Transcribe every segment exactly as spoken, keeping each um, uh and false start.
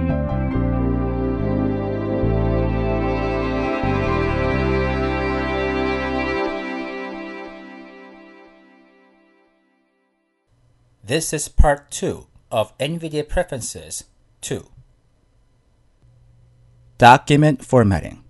This is part two of NVIDIA Preferences two. Document formatting.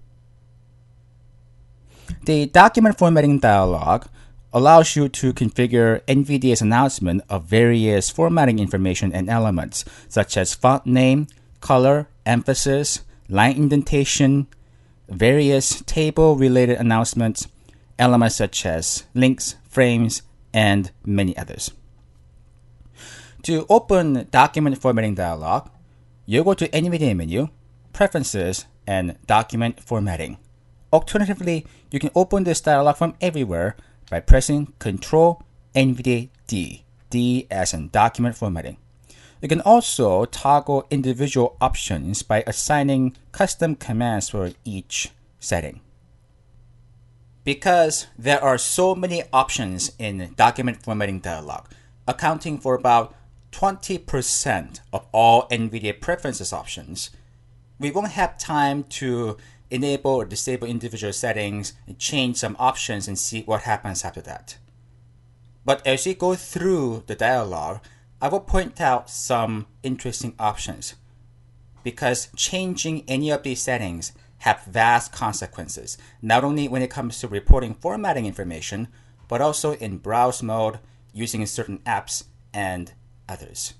The document formatting dialog allows you to configure NVIDIA's announcement of various formatting information and elements, such as font name, color, emphasis, line indentation, various table-related announcements, elements such as links, frames, and many others. To open Document Formatting dialog, you go to NVIDIA menu, Preferences, and Document Formatting. Alternatively, you can open this dialog from everywhere by pressing Control NVIDIA D, D as in Document Formatting. You can also toggle individual options by assigning custom commands for each setting. Because there are so many options in Document Formatting dialog, accounting for about twenty percent of all NVIDIA Preferences options, we won't have time to enable or disable individual settings and change some options and see what happens after that. But as we go through the dialog, I will point out some interesting options, because changing any of these settings have vast consequences, not only when it comes to reporting formatting information, but also in browse mode, using certain apps, and others.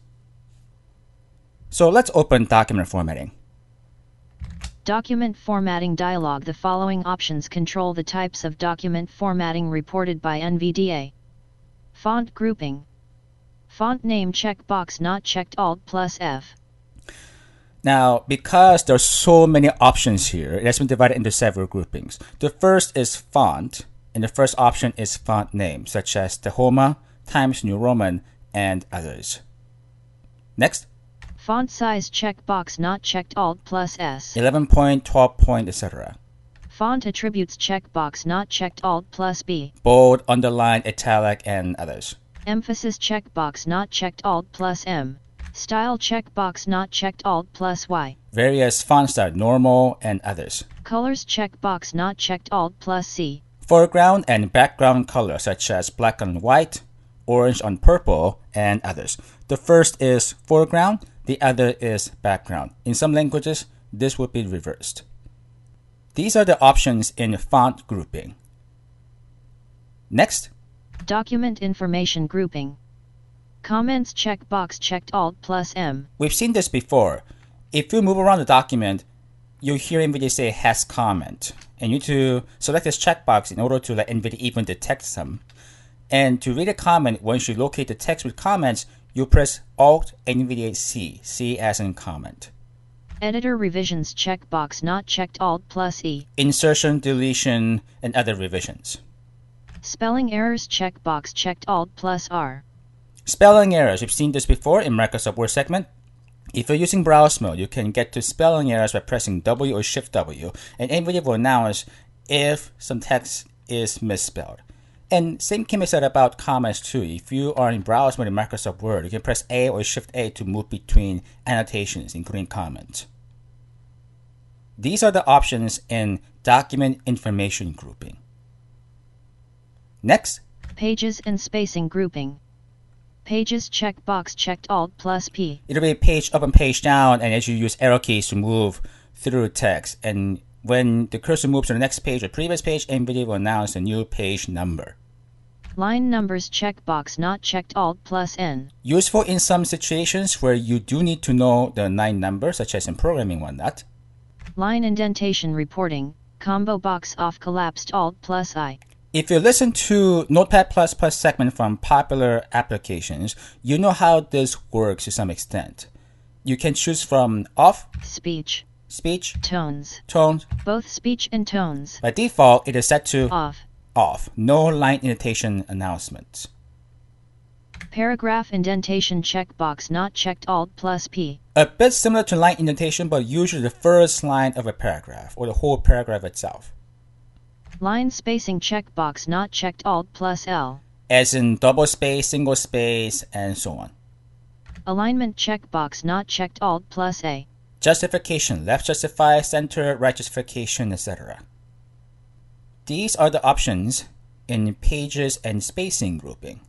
So let's open Document Formatting. Document Formatting dialog. The following options control the types of document formatting reported by NVIDIA. Font grouping. Font name checkbox not checked, Alt plus F. Now, because there are so many options here, it has been divided into several groupings. The first is font, and the first option is font name, such as Tahoma, Times New Roman, and others. Next. Font size checkbox not checked, Alt plus S. eleven point, twelve point, et cetera. Font attributes checkbox not checked, Alt plus B. Bold, underline, italic, and others. Emphasis checkbox not checked, Alt plus M. Style checkbox not checked, Alt plus Y. Various font style, normal, and others. Colors checkbox not checked, Alt plus C. Foreground and background colors, such as black on white, orange on purple, and others. The first is foreground, the other is background. In some languages, this would be reversed. These are the options in font grouping. Next. Document information grouping. Comments checkbox checked, Alt plus M. We've seen this before. If you move around the document, you'll hear NVIDIA say has comment. And you need to select this checkbox in order to let NVIDIA even detect them. And to read a comment, once you locate the text with comments, you press Alt NVIDIA C, C as in comment. Editor revisions checkbox not checked, Alt plus E. Insertion, deletion, and other revisions. Spelling errors checkbox checked, Alt plus R. Spelling errors, we've seen this before in Microsoft Word segment. If you're using browse mode, you can get to spelling errors by pressing W or Shift W, and NVIDIA will announce if some text is misspelled. And same can be said about comments too. If you are in browse mode in Microsoft Word, you can press A or Shift A to move between annotations, including comments. These are the options in Document Information grouping. Next. Pages and spacing grouping. Pages checkbox checked, Alt plus P. It'll be page up and page down, and as you use arrow keys to move through text. And when the cursor moves to the next page or previous page, NVIDIA will announce a new page number. Line numbers checkbox not checked, Alt plus N. Useful in some situations where you do need to know the line number, such as in programming and whatnot. Line indentation reporting, combo box off collapsed, Alt plus I. If you listen to Notepad plus plus segment from popular applications, you know how this works to some extent. You can choose from off, speech, speech, tones, tones, both speech and tones. By default, it is set to off. Off. No line indentation announcements. Paragraph indentation checkbox not checked, Alt plus P. A bit similar to line indentation, but usually the first line of a paragraph or the whole paragraph itself. Line spacing checkbox not checked, Alt plus L. As in double space, single space, and so on. Alignment checkbox not checked, Alt plus A. justification, left justify, center, right justification, et cetera. These are the options in pages and spacing grouping.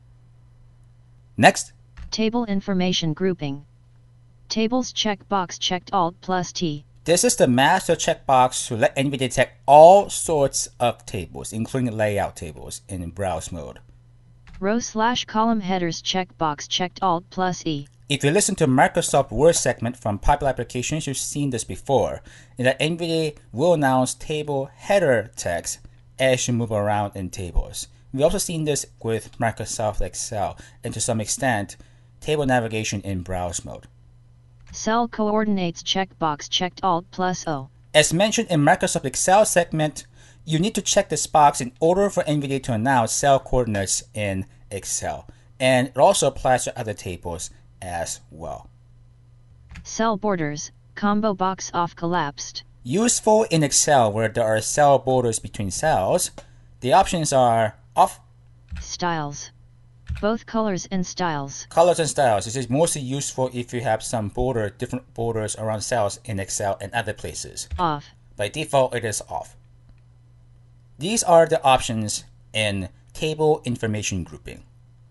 Next. Table information grouping. Tables checkbox checked Alt plus T. This is the master checkbox to let NVIDIA detect all sorts of tables, including layout tables in browse mode. Row slash column headers checkbox checked Alt plus E. If you listen to Microsoft Word segment from popular applications, you've seen this before, in that NVIDIA will announce table header text as you move around in tables. We've also seen this with Microsoft Excel, and to some extent, table navigation in browse mode. Cell coordinates checkbox checked Alt plus O. As mentioned in Microsoft Excel segment, you need to check this box in order for NVIDIA to announce cell coordinates in Excel. And it also applies to other tables as well. Cell borders, combo box off collapsed. Useful in Excel where there are cell borders between cells. The options are off. Styles. Both colors and styles. Colors and styles. This is mostly useful if you have some border, different borders around cells in Excel and other places. Off. By default, it is off. These are the options in table information grouping.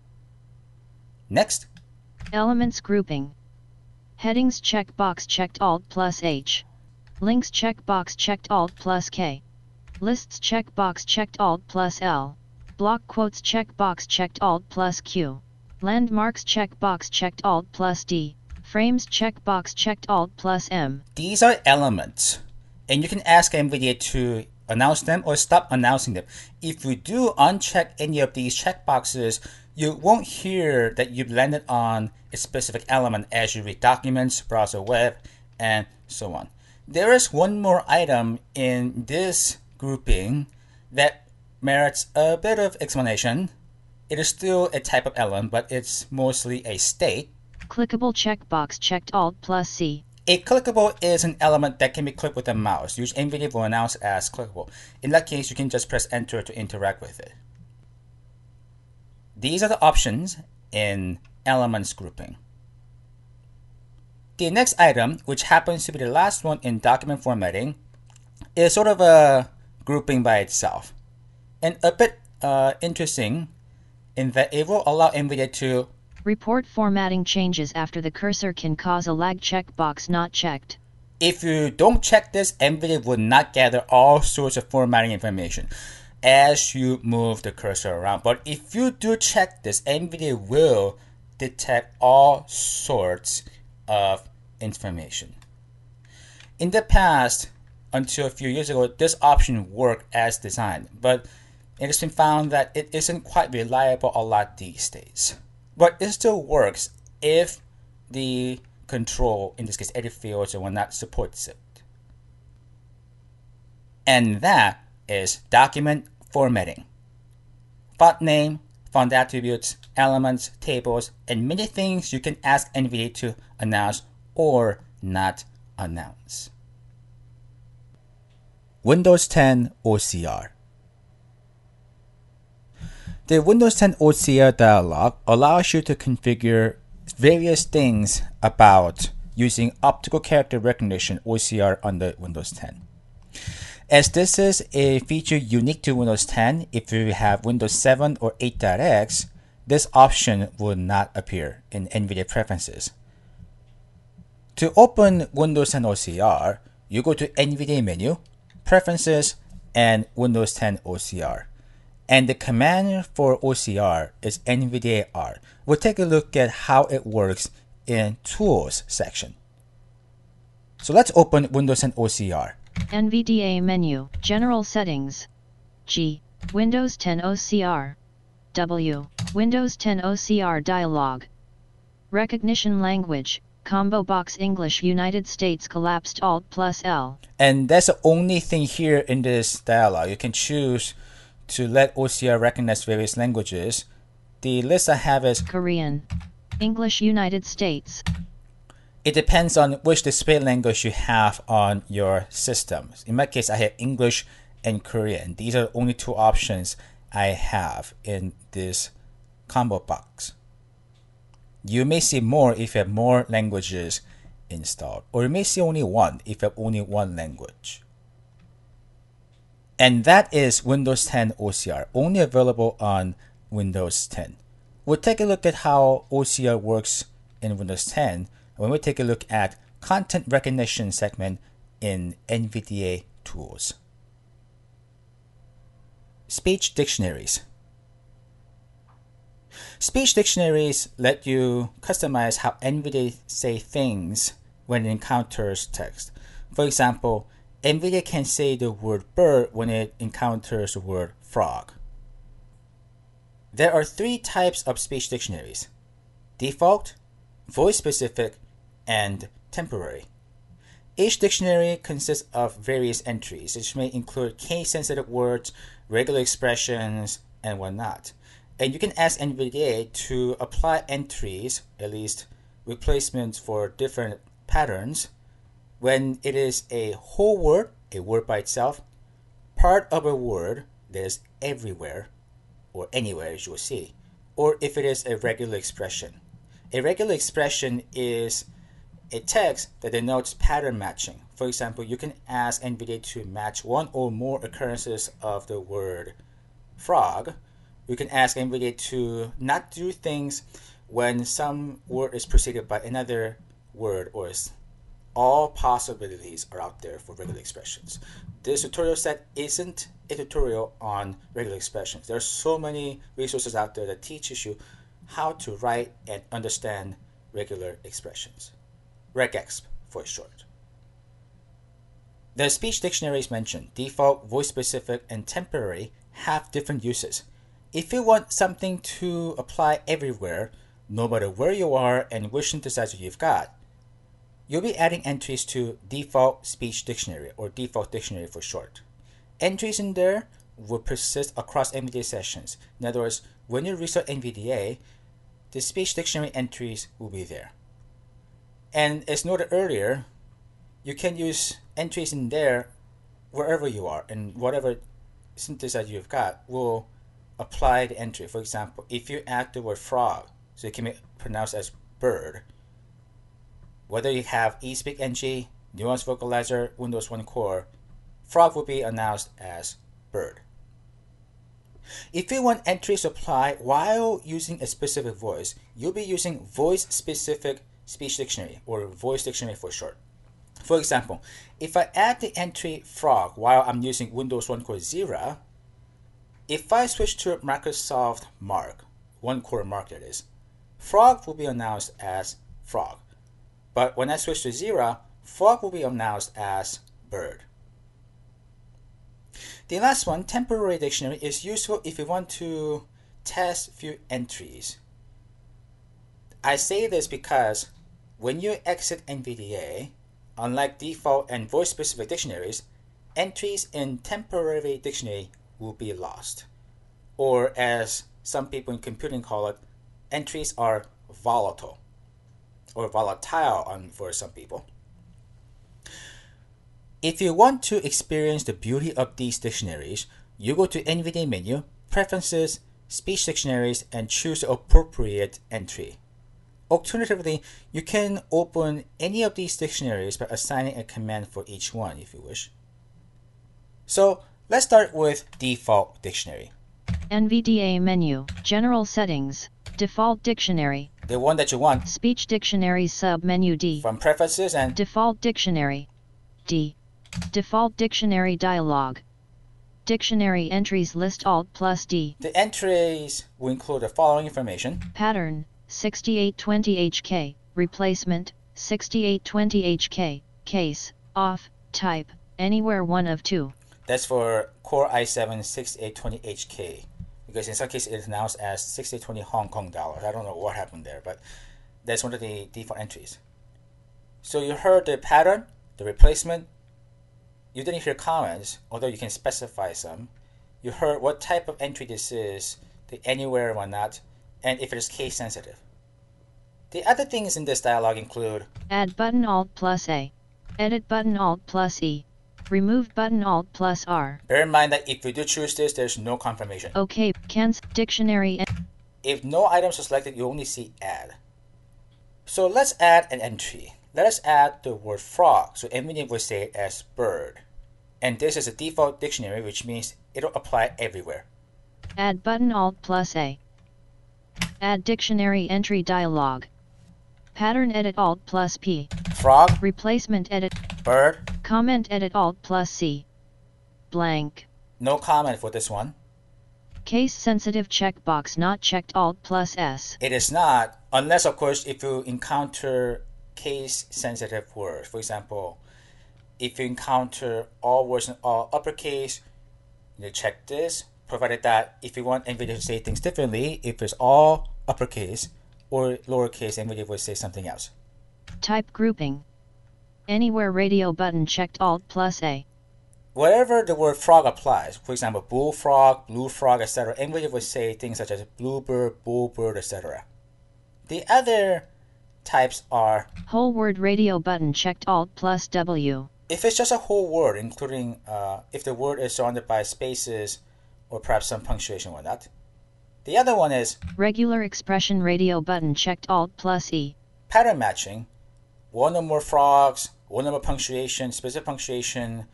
Next. Elements grouping. Headings checkbox checked Alt plus H. Links checkbox checked Alt plus K. Lists checkbox checked Alt plus L. Block quotes checkbox checked Alt plus Q. Landmarks checkbox checked Alt plus D. Frames checkbox checked Alt plus M. These are elements, and you can ask NVIDIA to announce them or stop announcing them. If you do uncheck any of these checkboxes, you won't hear that you've landed on a specific element as you read documents, browse the web, and so on. There is one more item in this grouping that merits a bit of explanation. It is still a type of element, but it's mostly a state. Clickable checkbox checked Alt plus C. A clickable is an element that can be clicked with a mouse, which NVIDIA will announce as clickable. In that case, you can just press enter to interact with it. These are the options in elements grouping. The next item, which happens to be the last one in document formatting, is sort of a grouping by itself. And a bit uh, interesting in that it will allow NVIDIA to report formatting changes after the cursor can cause a lag checkbox not checked. If you don't check this, NVIDIA will not gather all sorts of formatting information as you move the cursor around. But if you do check this, NVIDIA will detect all sorts of information. In the past, until a few years ago, this option worked as designed, but it has been found that it isn't quite reliable a lot these days. But it still works if the control, in this case edit fields and whatnot, supports it. And that is document formatting. Font name, font attributes, elements, tables, and many things you can ask NVIDIA to announce or not announce. Windows ten O C R. The Windows ten O C R dialog allows you to configure various things about using optical character recognition O C R under Windows ten. As this is a feature unique to Windows ten, if you have Windows seven or eight dot x, this option will not appear in NVIDIA preferences. To open Windows ten O C R, you go to NVIDIA menu, Preferences, and Windows ten O C R. And the command for O C R is N V D A R. We'll take a look at how it works in Tools section. So let's open Windows ten O C R. N V D A menu, General Settings. G. Windows ten O C R. W. Windows ten O C R dialog. Recognition language, combo box English United States collapsed Alt plus L. And that's the only thing here in this dialog. You can choose to let O C R recognize various languages. The list I have is Korean, English United States. It depends on which display language you have on your system. In my case, I have English and Korean. These are the only two options I have in this combo box. You may see more if you have more languages installed, or you may see only one if you have only one language. And that is Windows ten O C R, only available on Windows ten. We'll take a look at how O C R works in Windows ten when we take a look at content recognition segment in N V D A tools. Speech dictionaries. Speech dictionaries let you customize how N V D A say things when it encounters text. For example, N V D A can say the word bird when it encounters the word frog. There are three types of speech dictionaries: default, voice-specific, and temporary. Each dictionary consists of various entries, which may include case-sensitive words, regular expressions, and whatnot. And you can ask N V D A to apply entries, at least replacements for different patterns, when it is a whole word, a word by itself, part of a word that is everywhere or anywhere, as you will see, or if it is a regular expression. A regular expression is a text that denotes pattern matching. For example, you can ask N V D A to match one or more occurrences of the word frog. You can ask N V D A to not do things when some word is preceded by another word, or is all possibilities are out there for regular expressions. This tutorial set isn't a tutorial on regular expressions. There are so many resources out there that teaches you how to write and understand regular expressions. Regexp for short. The speech dictionaries mentioned, default, voice-specific, and temporary, have different uses. If you want something to apply everywhere, no matter where you are and which synthesizer you've got, you'll be adding entries to default speech dictionary, or default dictionary for short. Entries in there will persist across N V D A sessions. In other words, when you restart N V D A, the speech dictionary entries will be there. And as noted earlier, you can use entries in there wherever you are, and whatever synthesizer you've got will apply the entry. For example, if you add the word frog, so it can be pronounced as bird, whether you have eSpeakNG, Nuance Vocalizer, Windows one Core, frog will be announced as bird. If you want entries to apply while using a specific voice, you'll be using voice-specific speech dictionary, or voice dictionary for short. For example, if I add the entry frog while I'm using Windows one Core Zero, if I switch to Microsoft Mark, one Core Mark that is, frog will be announced as frog. But when I switch to Zero, frog will be announced as bird. The last one, temporary dictionary, is useful if you want to test few entries. I say this because when you exit N V D A, unlike default and voice-specific dictionaries, entries in temporary dictionary will be lost. Or as some people in computing call it, entries are volatile, or volatile on, for some people. If you want to experience the beauty of these dictionaries, you go to N V D A menu, Preferences, Speech Dictionaries, and choose the appropriate entry. Alternatively, you can open any of these dictionaries by assigning a command for each one if you wish. So let's start with default dictionary. N V D A menu, General Settings, Default Dictionary. The one that you want. Speech Dictionary sub-menu D. From Preferences and Default Dictionary D. Default Dictionary Dialog. Dictionary Entries List Alt plus D. The entries will include the following information. Pattern, sixty-eight twenty H K. Replacement, sixty-eight twenty H K. Case, off, type, anywhere one of two. That's for Core i seven sixty-eight twenty H K. Because in some cases it is announced as sixty-eight twenty Hong Kong dollars. I don't know what happened there, but that's one of the default entries. So you heard the pattern, the replacement. You didn't hear comments, although you can specify some. You heard what type of entry this is, the anywhere and whatnot, and if it is case sensitive. The other things in this dialog include Add button Alt plus A. Edit button Alt plus E. Remove button Alt plus R. Bear in mind that if you do choose this, there's no confirmation. OK, cancel dictionary. If no items are selected, you only see add. So let's add an entry. let us add the word frog. So NVDA will say it as bird. And this is a default dictionary, which means it'll apply everywhere. Add button Alt plus A. Add dictionary entry dialog. Pattern edit Alt plus P. Frog. Replacement edit. Bird. Comment edit Alt plus C. Blank. No comment for this one. Case sensitive checkbox not checked Alt plus S. It is not, unless of course if you encounter case sensitive words. For example, if you encounter all words in all uppercase, you check this, provided that if you want NVDA to say things differently, if it's all uppercase or lowercase, NVDA will say something else. Type grouping. Anywhere radio button checked Alt plus A. Wherever the word frog applies, for example, bullfrog, blue frog, et cetera, NVDA will say things such as bluebird, bullbird, et cetera. The other types are whole word radio button checked Alt plus W. If it's just a whole word, including uh, if the word is surrounded by spaces or perhaps some punctuation or whatnot. The other one is regular expression radio button checked Alt plus E. Pattern matching. One or more frogs, one or more punctuation, specific punctuation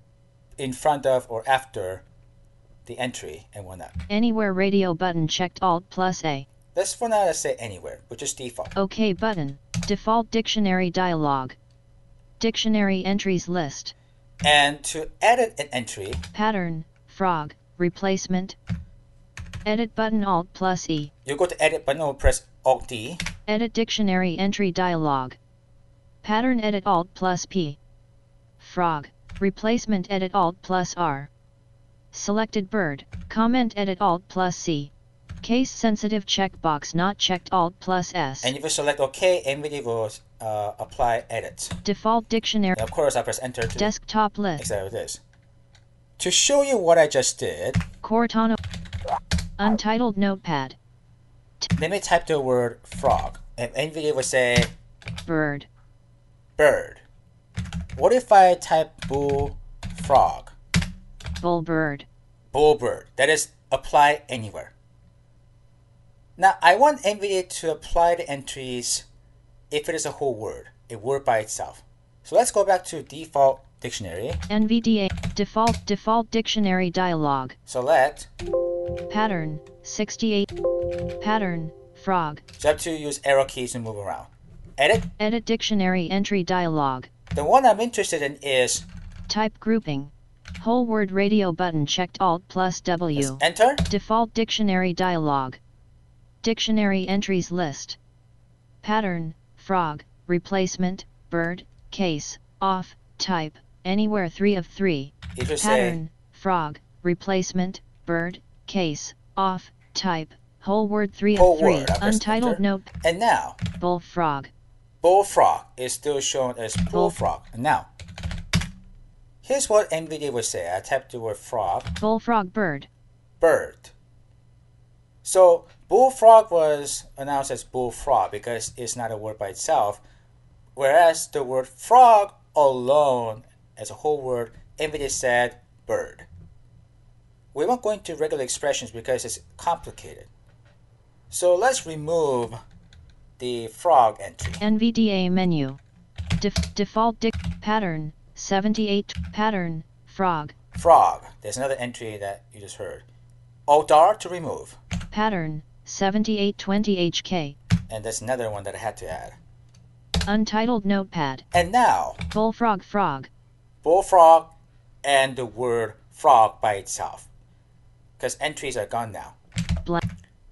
in front of or after the entry and whatnot. Anywhere radio button checked Alt plus A. Let's for now let's say anywhere, which is default. OK button. Default dictionary dialog. Dictionary entries list. And to edit an entry, pattern, frog, replacement. Edit button Alt plus E. You go to edit button or press Alt D. Edit dictionary entry dialog. Pattern edit Alt plus P. Frog. Replacement edit Alt plus R. Selected bird. Comment edit Alt plus C. Case sensitive checkbox not checked Alt plus S. And if you select OK, NVDA will uh, apply edit. Default dictionary. And of course, I press enter to desktop list. Exactly this. To show you what I just did, Cortana. Untitled notepad. Let me type the word frog, and NVDA will say bird. Bird. What if I type bull frog? Bull bird. Bull bird. That is apply anywhere. Now I want NVDA to apply the entries if it is a whole word, a word by itself. So let's go back to default dictionary. NVDA default default dictionary dialog. Select pattern sixty-eight. Pattern frog. So you have to use arrow keys to move around. Edit. Edit dictionary entry dialog. The one I'm interested in is type grouping. Whole word radio button checked Alt plus W. Let's enter. Default dictionary dialog. Dictionary entries list. Pattern, frog, replacement, bird, case, off, type, anywhere three of three. Pattern, say, frog, replacement, bird, case, off, type, whole word three whole of three. Word. Untitled note. And now, bullfrog. Bullfrog is still shown as bullfrog. And now, here's what NVDA would say. I typed the word frog. Bullfrog bird. Bird. So bullfrog was announced as bullfrog because it's not a word by itself, whereas the word frog alone as a whole word, NVDA said bird. We won't go into regular expressions because it's complicated. So let's remove the frog entry. NVDA menu. Def default dic pattern seventy-eight. Pattern frog. Frog. There's another entry that you just heard. Alt R to remove. Pattern seventy-eight twenty H K. And that's another one that I had to add. Untitled notepad. And now, bullfrog frog. Bullfrog and the word frog by itself. Because entries are gone now. Blank.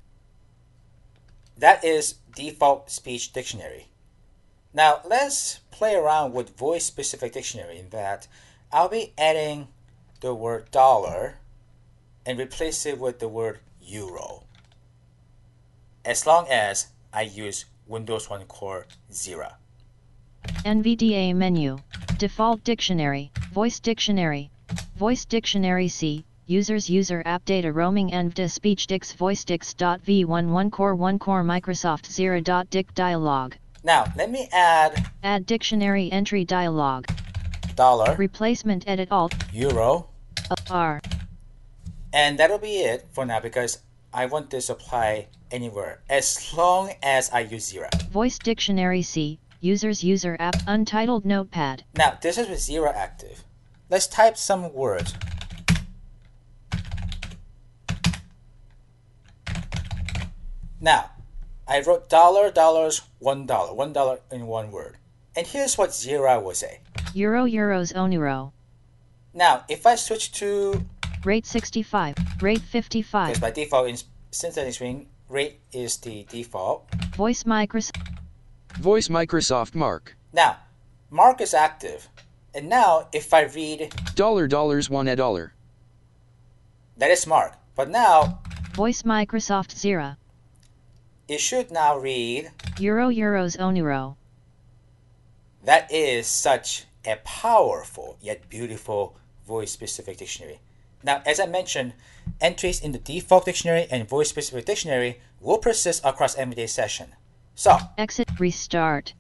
That is default speech dictionary. Now let's play around with voice specific dictionary in that I'll be adding the word dollar and replace it with the word euro. As long as I use Windows one Core zero. NVDA menu. Default dictionary. Voice dictionary. Voice dictionary C. Users user app data roaming NVDA speech dix voice dix dot v one one core one core Microsoft zero dot dic dialog. Now let me add add dictionary entry dialog. Dollar. Replacement edit alt. Euro. R. And that'll be it for now because I want this to apply anywhere as long as I use zero. Voice dictionary C. Users user app Untitled Notepad. Now, this is with zero active. Let's type some words. Now, I wrote dollar, dollars, one dollar, one dollar in one word. And here's what zero will say. Euro, euros, onuro. Now, if I switch to Rate sixty-five, rate fifty-five. because by default in synthetic string, rate is the default. Voice Microsoft. Voice Microsoft Mark. Now, mark is active. And now, if I read, Dollar dollars one a dollar. that is mark. But now, Voice Microsoft Zero. it should now read, Euro, euros, onuro. that is such a powerful yet beautiful voice-specific dictionary. Now, as I mentioned, entries in the default dictionary and voice-specific dictionary will persist across M V D A session. So, Exit, restart.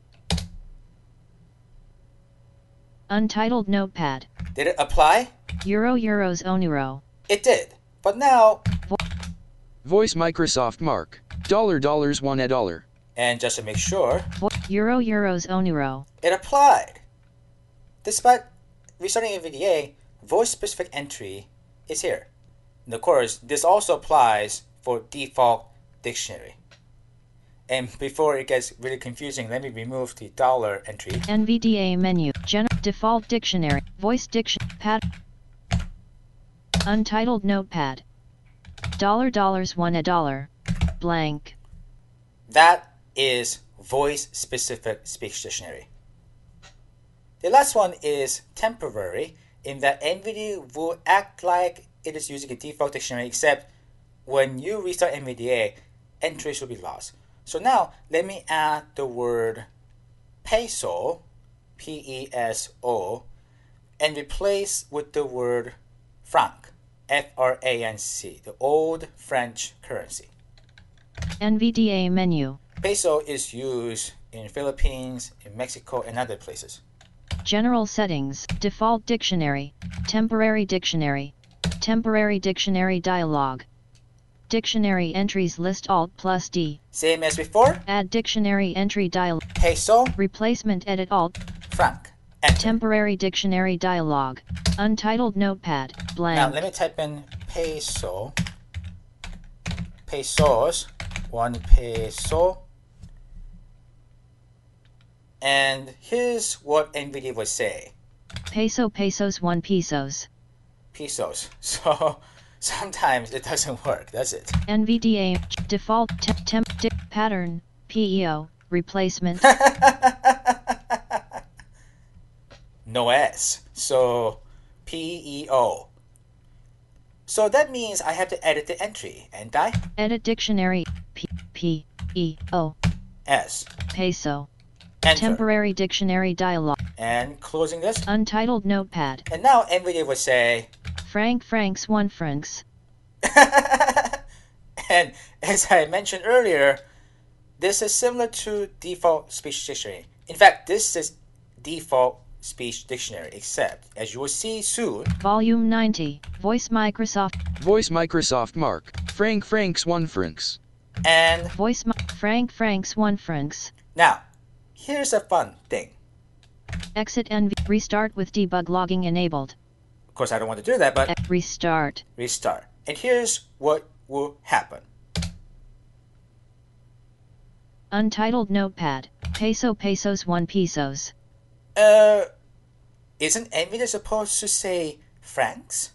Untitled Notepad. did it apply? Euro, euros, onuro. It did. But now, Voice Microsoft Mark. Dollar dollars one a dollar. and just to make sure, Vo- Euro, euros, onuro. it applied. Despite restarting M V D A, voice-specific entry is here. And of course, this also applies for default dictionary. And before it gets really confusing, let me remove the dollar entry. N V D A menu. Gen- Default Dictionary. Voice Diction. Pad. Untitled Notepad. Dollar, dollars, one a dollar. Blank. That is voice-specific speech dictionary. The last one is temporary, in that N V D A will act like it is using a default dictionary, except when you restart M V D A, entries will be lost. So now, let me add the word peso, P E S O, and replace with the word franc, F R A N C, the old French currency. N V D A menu. Peso is used in Philippines, in Mexico, and other places. General settings. Default dictionary. Temporary dictionary. Temporary dictionary dialog. Dictionary entries list Alt plus D. Same as before, Add dictionary entry dialog. peso, Replacement edit Alt. franc. Enter. Temporary dictionary dialog. Untitled Notepad. Now Blank. let me type in peso, pesos, one peso. And here's what N V D A would say, Peso pesos one pesos. pesos. So sometimes it doesn't work, does it? N V D A default te- temp di- pattern P E O replacement. No S. So P E O. So that means I have to edit the entry, and I Edit dictionary P P E O S. peso. Enter. Temporary dictionary dialog. And closing this. Untitled Notepad. And now N V D A would say, Franc francs one francs. and as I mentioned earlier, this is similar to default speech dictionary. In fact, this is default speech dictionary, except, as you will see soon, Volume ninety. Voice Microsoft. Voice Microsoft Mark. Franc francs one francs. and Voice mi- franc francs one francs. now, here's a fun thing. Exit N V. Restart with debug logging enabled. Of course, I don't want to do that, but E- Restart. restart. And here's what will happen. Untitled Notepad. Peso pesos one pesos. Uh, isn't N V D A supposed to say francs?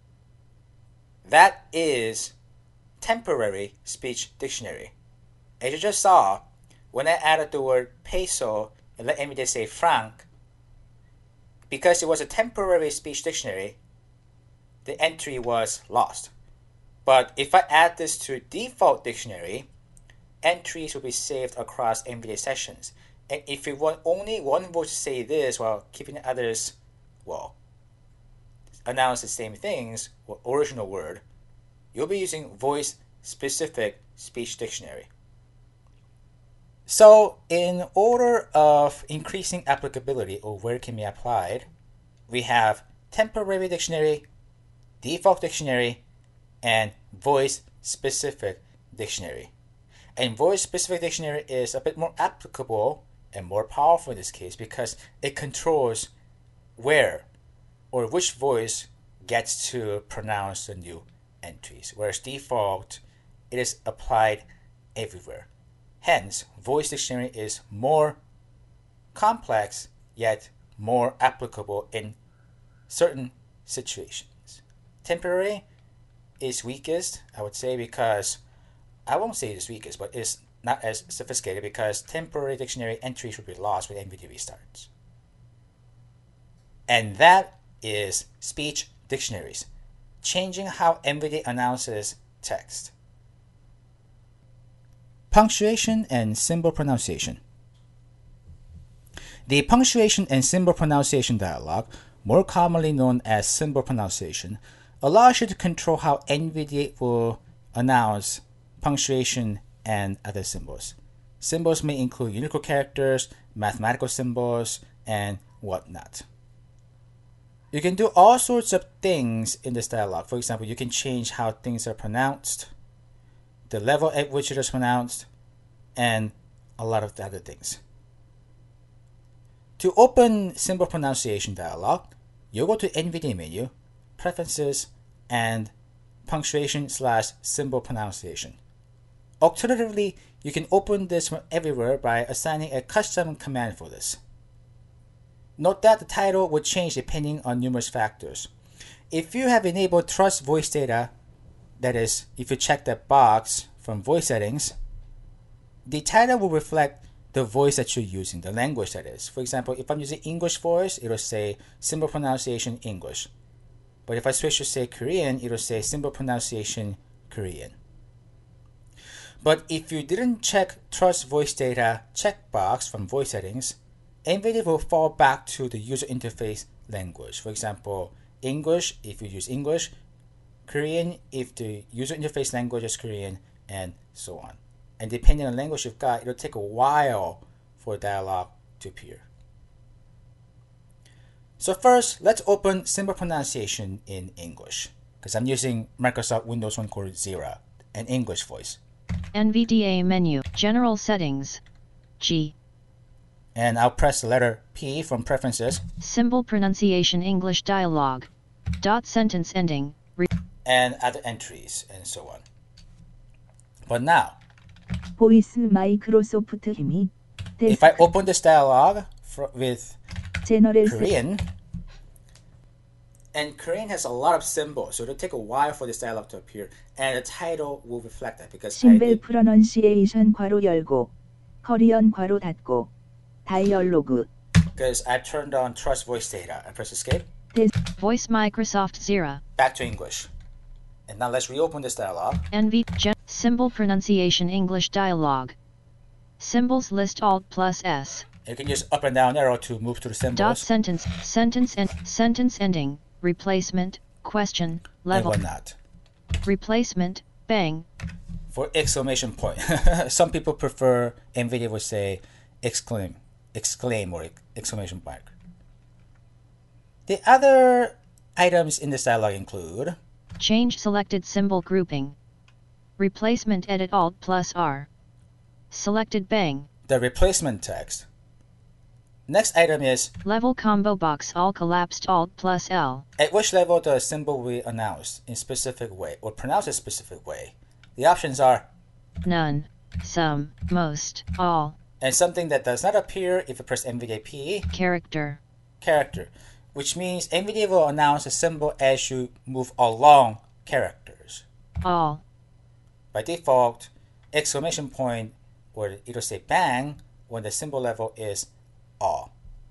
That is temporary speech dictionary. As you just saw, when I added the word peso and let N V D A say franc, because it was a temporary speech dictionary, the entry was lost. But if I add this to default dictionary, entries will be saved across N V D A sessions. And if you want only one voice to say this while keeping the others, well, announce the same things, or original word, you'll be using voice-specific speech dictionary. So, in order of increasing applicability or where it can be applied, we have temporary dictionary, default dictionary, and voice-specific dictionary. And voice-specific dictionary is a bit more applicable and more powerful in this case because it controls where or which voice gets to pronounce the new entries, whereas default, it is applied everywhere. Hence, voice dictionary is more complex yet more applicable in certain situations. Temporary is weakest, I would say, because I won't say it's weakest, but it's not as sophisticated because temporary dictionary entries would be lost when NVIDIA restarts. And that is speech dictionaries, changing how NVIDIA announces text. Punctuation and symbol pronunciation. The punctuation and symbol pronunciation dialog, more commonly known as symbol pronunciation, allows you to control how NVIDIA will announce punctuation and other symbols. Symbols may include Unicode characters, mathematical symbols, and whatnot. You can do all sorts of things in this dialog. For example, you can change how things are pronounced, the level at which it is pronounced, and a lot of the other things. To open symbol pronunciation dialog, you go to NVIDIA menu, Preferences, and Punctuation slash Symbol Pronunciation. Alternatively, you can open this from everywhere by assigning a custom command for this. Note that the title would change depending on numerous factors. If you have enabled Trust Voice Data, that is, if you check that box from voice settings, the title will reflect the voice that you're using, the language that is. For example, if I'm using English voice, it'll say symbol pronunciation English. But if I switch to say Korean, it'll say symbol pronunciation Korean. But if you didn't check Trust Voice Data checkbox from voice settings, NVIDIA will fall back to the user interface language. For example, English if you use English, Korean if the user interface language is Korean, and so on. And depending on the language you've got, it'll take a while for a dialog to appear. So first, let's open symbol pronunciation in English, because I'm using Microsoft Windows One Core Zero, an English voice. NVDA menu, General Settings, G. And I'll press the letter P from Preferences. Symbol Pronunciation English Dialog. Dot sentence ending. Re- and other entries, and so on. But now, 보이스 마이크로소프트 힘이 if I open this dialog for, with 제너럴 Korean, and Korean has a lot of symbols, so it'll take a while for this dialog to appear, and the title will reflect that because I 심벨 did, 프로넌시에이션 괄호 열고 커리언 괄호 닫고 다이얼로그 because I turned on Trust Voice Data and press Escape. Voice Microsoft Zero. Back to English. And now let's reopen this dialog. N V Gen Symbol Pronunciation English Dialog. Symbols list Alt plus S. You can use up and down arrow to move to the symbols. Dot sentence sentence and sentence ending replacement question level and whatnot. Replacement bang for exclamation point. Some people prefer NVIDIA would say exclaim, exclaim or exclamation mark. The other items in this dialog include change selected symbol grouping, replacement edit Alt plus R, selected bang, the replacement text. Next item is level combo box all collapsed Alt plus L. At which level the symbol will be announced in specific way or pronounced a specific way. The options are none, some, most, all. And something that does not appear if you press NVDA P. Character. Character. Which means NVIDIA will announce a symbol as you move along characters. All. By default, exclamation point, or it'll say bang, when the symbol level is all.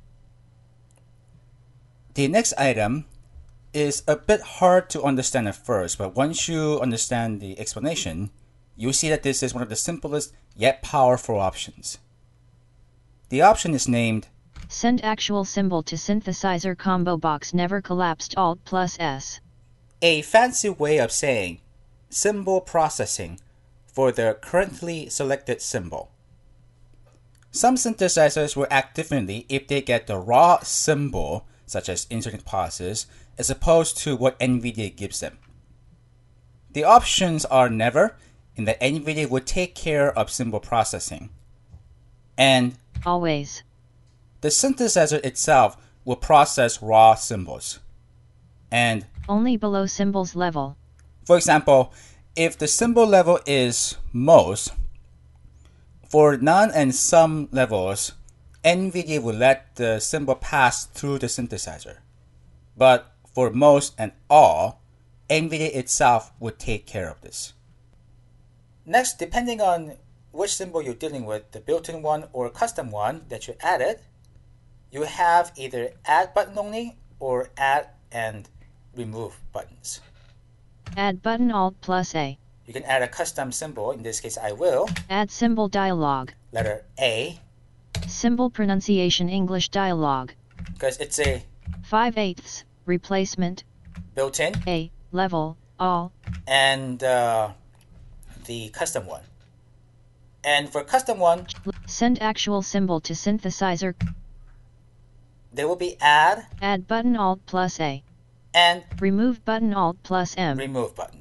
The next item is a bit hard to understand at first, but once you understand the explanation, you'll see that this is one of the simplest yet powerful options. The option is named Send actual symbol to synthesizer combo box never collapsed Alt plus S. A fancy way of saying symbol processing for the currently selected symbol. Some synthesizers will act differently if they get the raw symbol, such as inserting pauses, as opposed to what NVIDIA gives them. The options are never, in that NVIDIA will take care of symbol processing, and always. The synthesizer itself will process raw symbols. And Only below symbols level. for example, if the symbol level is most, for none and some levels, NVIDIA will let the symbol pass through the synthesizer. But for most and all, NVIDIA itself would take care of this. Next, depending on which symbol you're dealing with, the built-in one or custom one that you added, you have either add button only or add and remove buttons. Add button Alt plus A. You can add a custom symbol, in this case I will, Add symbol dialog. letter A, Symbol pronunciation English dialog. because it's a five eighths, replacement, built-in, A, level, all. and uh, the custom one. And for custom one, Send actual symbol to synthesizer. there will be add Add button Alt plus A. and Remove button Alt plus M. remove button.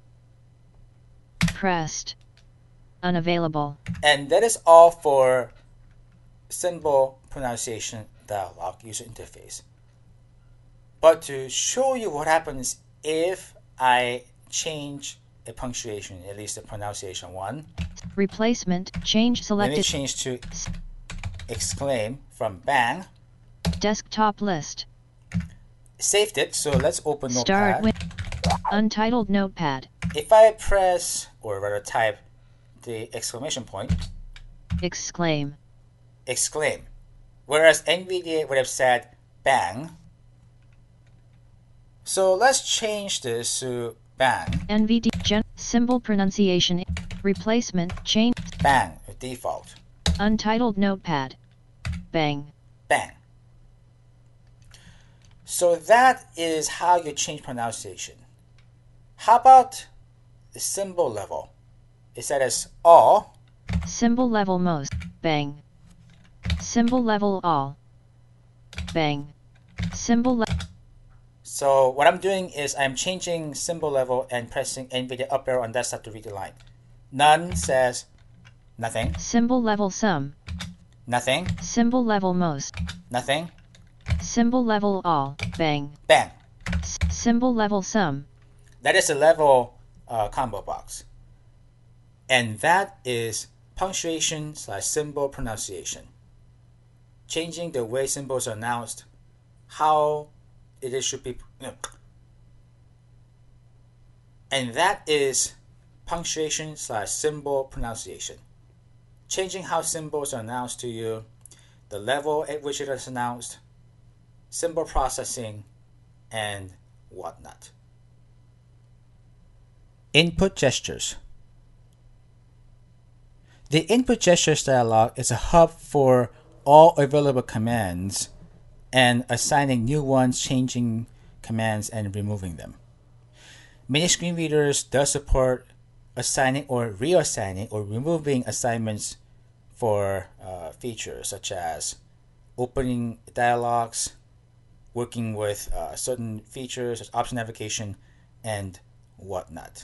Pressed. Unavailable. And that is all for symbol pronunciation dialog user interface. But to show you what happens if I change a punctuation, at least the pronunciation one, Replacement. Change let me selected. change to exclaim from bang. Desktop list. Saved it, so let's open Start Notepad. with Untitled Notepad. If I press, or rather type, the exclamation point, Exclaim. exclaim. Whereas NVIDIA would have said bang. So let's change this to bang. N V D. Gen. Symbol pronunciation. Replacement. Change. Bang, default. Untitled Notepad. Bang. Bang. So that is how you change pronunciation. How about the symbol level? Is that as all? Symbol level most. Bang. Symbol level all. Bang. Symbol level. So what I'm doing is I'm changing symbol level and pressing NVIDIA up arrow on desktop to read the line. None says nothing, Symbol level some. nothing, Symbol level most. nothing, Symbol level all. Bang. bang. S- symbol level some. That is a level uh, combo box. And that is punctuation slash symbol pronunciation. Changing the way symbols are announced, how it is should be. No. And that is punctuation slash symbol pronunciation. Changing how symbols are announced to you, the level at which it is announced, symbol processing, and whatnot. Input gestures. The input gestures dialog is a hub for all available commands and assigning new ones, changing commands, and removing them. Many screen readers does support assigning or reassigning or removing assignments for uh, features such as opening dialogues, working with uh, certain features such as option navigation, and whatnot.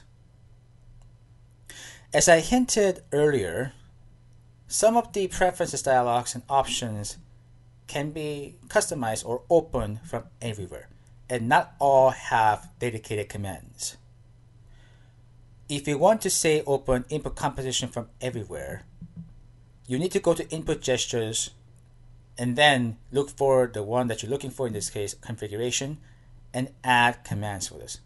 As I hinted earlier, some of the preferences dialogues and options can be customized or opened from everywhere, and not all have dedicated commands. If you want to say open input composition from everywhere, you need to go to input gestures and then look for the one that you're looking for, in this case configuration, and add commands for this.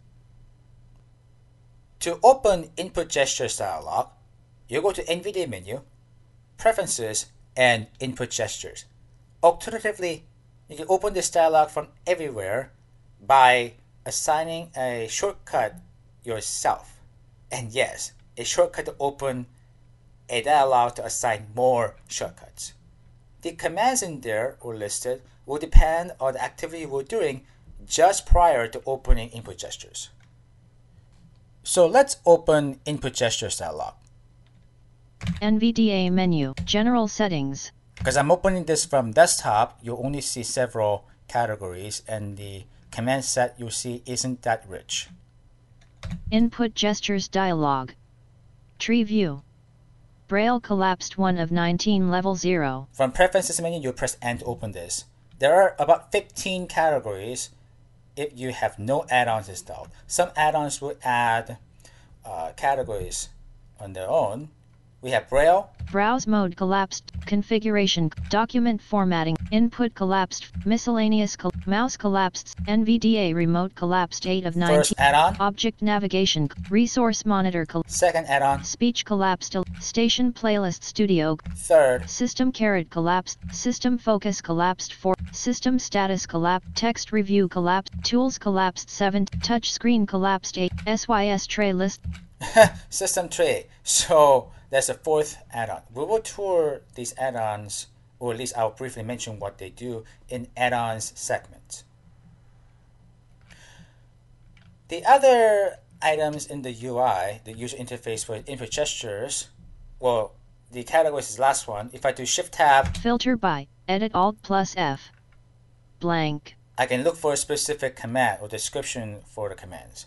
To open input gestures dialog, you go to NVIDIA menu, preferences, and input gestures. Alternatively, you can open this dialog from everywhere by assigning a shortcut yourself. And yes, a shortcut to open a dialog to assign more shortcuts. The commands in there or listed will depend on the activity we're doing just prior to opening input gestures. So let's open input gestures dialog. N V D A menu. General settings. Because I'm opening this from desktop, you'll only see several categories and the command set you'll see isn't that rich. Input gestures dialog. Tree view. Braille collapsed one of nineteen level zero. From Preferences menu, you press N to open this. There are about fifteen categories if you have no add-ons installed. Some add-ons will add uh, categories on their own. We have Braille. Browse mode collapsed. Configuration. Document formatting. Input collapsed. Miscellaneous. Col- mouse collapsed. N V D A remote collapsed eight of nineteen. First add-on. Object navigation. Resource monitor. Col- Second add-on. Speech collapsed. Station playlist studio. Third. System caret collapsed. System focus collapsed four. System status collapsed. Text review collapsed. Tools collapsed seven. Touch screen collapsed eight. S Y S tray list. System tray. So that's a fourth add-on. We will tour these add-ons, or at least I'll briefly mention what they do in add-ons segment. The other items in the U I, the user interface for input gestures, well, the categories is the last one. If I do Shift Tab, Filter by, Edit Alt plus F. Blank. I can look for a specific command or description for the commands.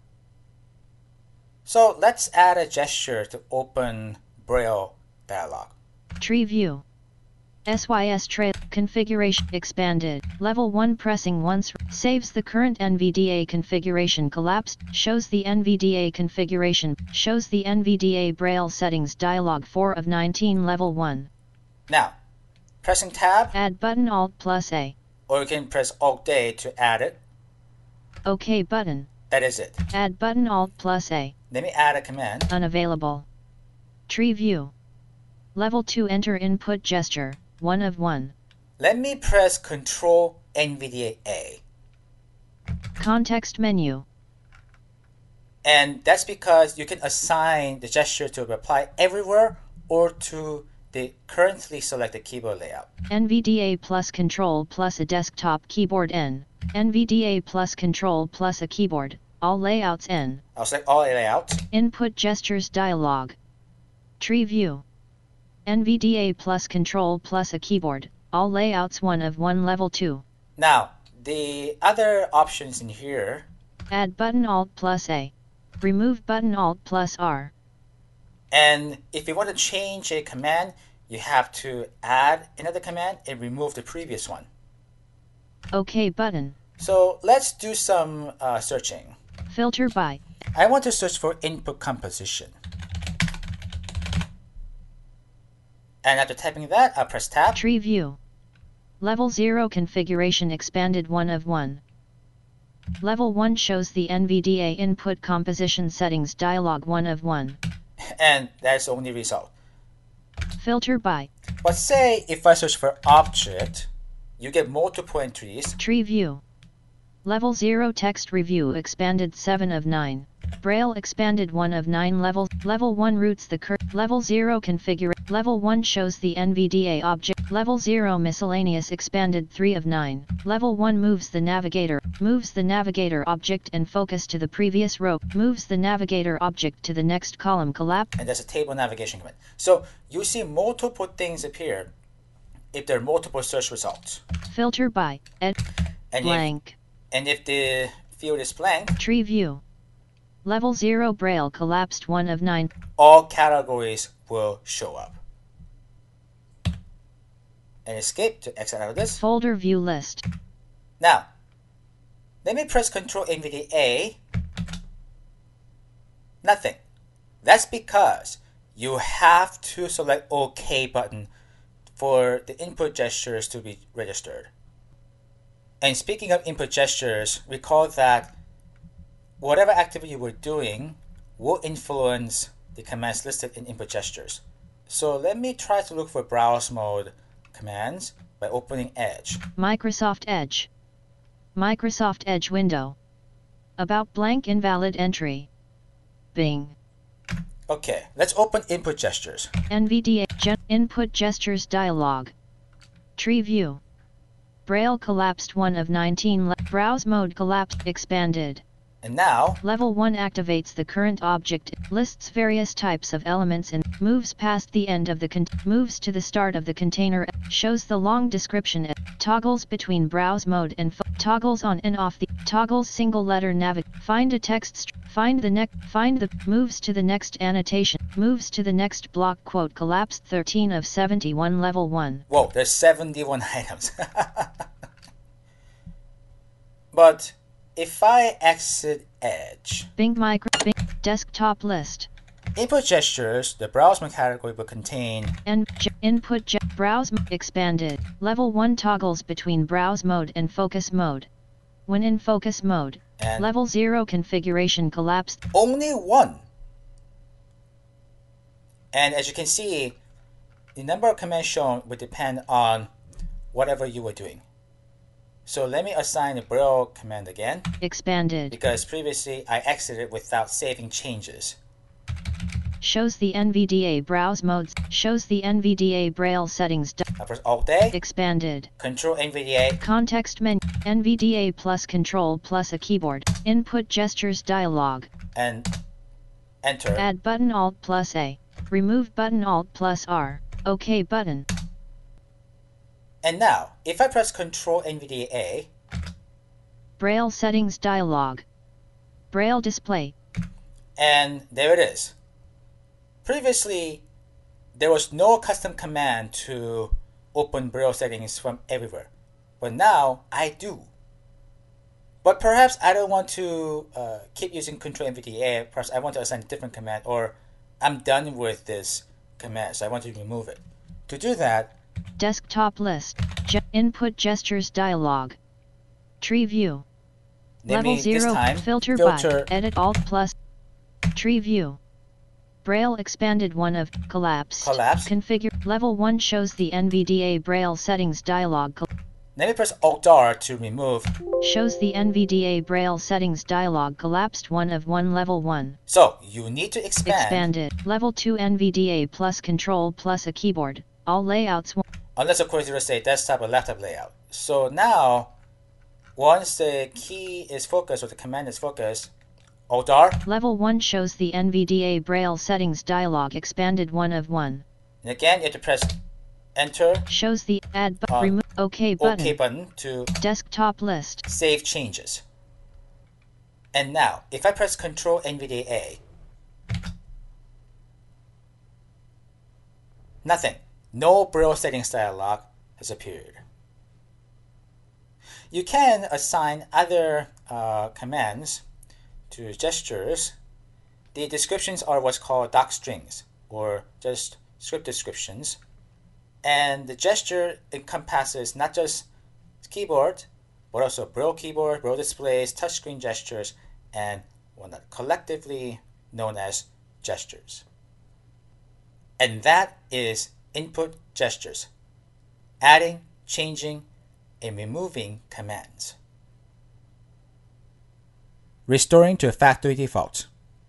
So let's add a gesture to open Braille dialog. Tree view. S Y S tray. Configuration expanded. Level one pressing once. Saves the current N V D A configuration collapsed. Shows the N V D A configuration. Shows the N V D A Braille settings dialog four of nineteen level one. Now, pressing Tab. Add button Alt plus A. Or you can press Alt A to add it. OK button. That is it. Add button Alt plus A. Let me add a command. Unavailable. Tree view. Level two enter input gesture, one of one. Let me press Control N V D A A. Context menu. And that's because you can assign the gesture to apply everywhere or to the currently selected keyboard layout. N V D A plus Control plus a desktop keyboard N. N V D A plus Control plus a keyboard. All layouts N. I'll select all layouts. Input gestures dialog. Tree view. N V D A plus Control plus a keyboard. All layouts one of one level two. Now, the other options in here. Add button Alt plus A. Remove button Alt plus R. And if you want to change a command, you have to add another command and remove the previous one. OK button. So let's do some uh, searching. Filter by. I want to search for input composition. And after typing that, I'll press Tab. Tree view. Level zero configuration expanded one of one. Level one shows the N V D A input composition settings dialog one of one. And that's the only result. Filter by. But say if I search for object, you get multiple entries. Tree view. Level zero text review expanded seven of nine. Braille expanded one of nine levels. Level one routes the cur. Level zero configure. Level one shows the N V D A object. Level zero miscellaneous expanded three of nine. Level one moves the navigator. Moves the navigator object and focus to the previous row. Moves the navigator object to the next column. Collapse. And there's a table navigation command. So you see multiple things appear if there are multiple search results. Filter by. Ed. And Blank. If, and if the field is blank. Tree view. Level zero Braille collapsed one of nine. All categories will show up. And escape to exit out of this. Folder view list. Now, let me press Control N V D A. Nothing. That's because you have to select OK button for the input gestures to be registered. And speaking of input gestures, recall that whatever activity you were doing will influence the commands listed in input gestures. So let me try to look for browse mode commands by opening Edge. Microsoft Edge. Microsoft Edge window. About blank invalid entry. Bing. Okay, let's open input gestures. N V D A gen- input gestures dialog. Tree view. Braille collapsed one of nineteen. Le- browse mode collapsed expanded. And now, Level one activates the current object, lists various types of elements and moves past the end of the con- moves to the start of the container, shows the long description, toggles between browse mode and fo- toggles on and off the toggles single letter navig find a text st- find the next find the moves to the next annotation Moves to the next block. Quote collapsed thirteen of seventy-one level one. Whoa, there's seventy-one items. But if I exit Edge, Bing micro Bing desktop list. input gestures, the browse mode category will contain And j- input j- browse m- expanded. Level one toggles between browse mode and focus mode. When in focus mode, and level zero configuration collapsed. only one. And as you can see, the number of commands shown would depend on whatever you were doing. So let me assign the Braille command again, Expanded. because previously I exited without saving changes. Shows the N V D A browse modes. Shows the N V D A Braille settings. d- I press Alt A, Expanded. Control N V D A, Context menu. N V D A plus control plus a keyboard. Input gestures dialog. and enter. Add button Alt plus A. Remove button Alt plus R. OK button. And now, if I press Control N V D A, Braille settings dialog. Braille display. and there it is. Previously, there was no custom command to open Braille settings from everywhere, but now I do. But perhaps I don't want to uh, keep using Control N V D A. Perhaps I want to assign a different command, or I'm done with this command, so I want to remove it. To do that, Desktop list. Ge- input gestures dialog. Tree view. let Level me zero. this time filter, filter by. Edit Alt plus. Tree view. Braille expanded one of collapsed. Collapsed. Configure. Level one shows the N V D A Braille settings dialog. Col- Let me press Alt R to remove. shows the N V D A Braille settings dialog collapsed one of one level one. So you need to expand. Expanded. Level two N V D A plus control plus a keyboard. All layouts. one. Unless of course you say desktop or laptop layout. So now, once the key is focused or the command is focused, Alt R, Level one shows the N V D A Braille settings dialog expanded one of one. and again you have to press Enter, Shows the add button. Uh, remove OK button. OK button to Desktop list. save changes. And now, if I press Control N V D A, nothing. No Braille settings dialog has appeared. You can assign other uh, commands to gestures. The descriptions are what's called doc strings, or just script descriptions. And the gesture encompasses not just keyboard, but also Braille keyboard, Braille displays, touchscreen gestures, and whatnot, collectively known as gestures. And that is input gestures, adding, changing, and removing commands. Restoring to factory default.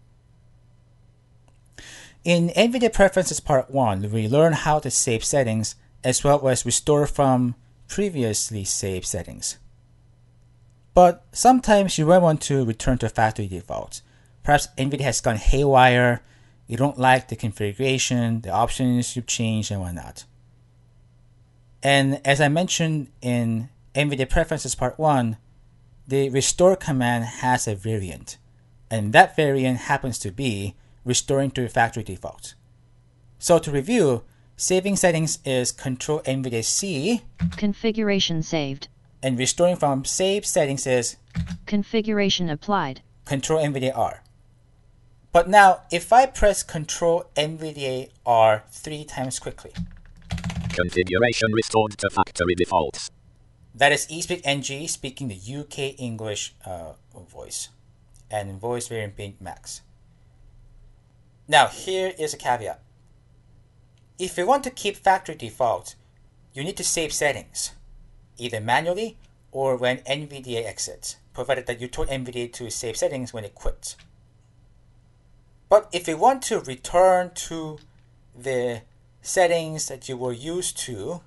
In NVIDIA Preferences Part one, we learn how to save settings as well as restore from previously saved settings. But sometimes you might want to return to factory default. Perhaps NVIDIA has gone haywire, you don't like the configuration, the options you've changed, and whatnot. And as I mentioned in NVIDIA Preferences Part one, the restore command has a variant, and that variant happens to be restoring to factory default. So to review, saving settings is Control N V D A C, Configuration saved. and restoring from saved settings is Configuration applied. Control N V D A R. But now, if I press Control N V D A R three times quickly, Configuration restored to factory defaults. that is eSpeak N G speaking the U K English uh, voice, and voice variant being Max. Now, here is a caveat. If you want to keep factory default, you need to save settings, either manually or when N V D A exits, provided that you told N V D A to save settings when it quits. But if you want to return to the settings that you were used to,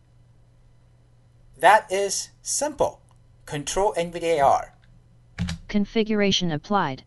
that is simple. Control N V D A R. Configuration applied.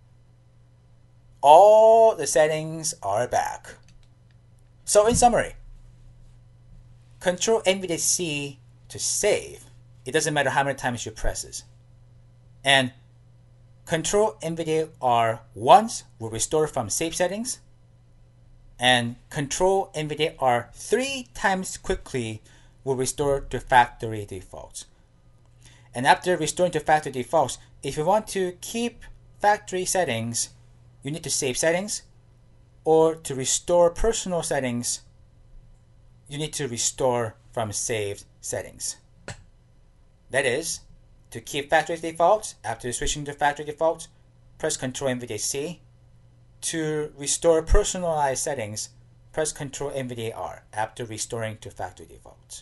All the settings are back. So in summary, Control N V D A C to save. It doesn't matter how many times you press it. And Control N V D A R once will restore from save settings. and control N V D A R three times quickly will restore to factory defaults. And after restoring to factory defaults, if you want to keep factory settings, you need to save settings, or to restore personal settings, you need to restore from saved settings. That is, to keep factory defaults, after switching to factory defaults, press Control N V D A C. To restore personalized settings, press Control N V D A R after restoring to factory defaults.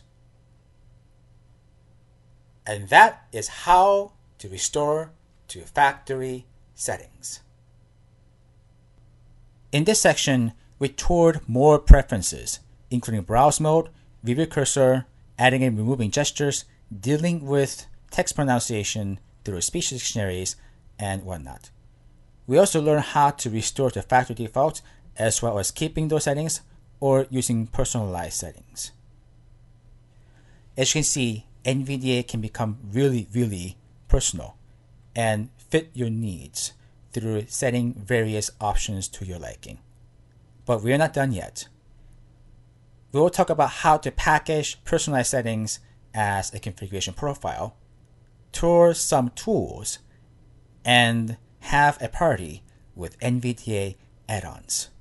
And that is how to restore to factory settings. In this section, we toured more preferences, including browse mode, view cursor, adding and removing gestures, dealing with text pronunciation through speech dictionaries, and whatnot. We also learned how to restore to factory defaults, as well as keeping those settings or using personalized settings. As you can see, N V D A can become really, really personal and fit your needs through setting various options to your liking. But we are not done yet. We will talk about how to package personalized settings as a configuration profile, tour some tools, and have a party with N V D A add-ons.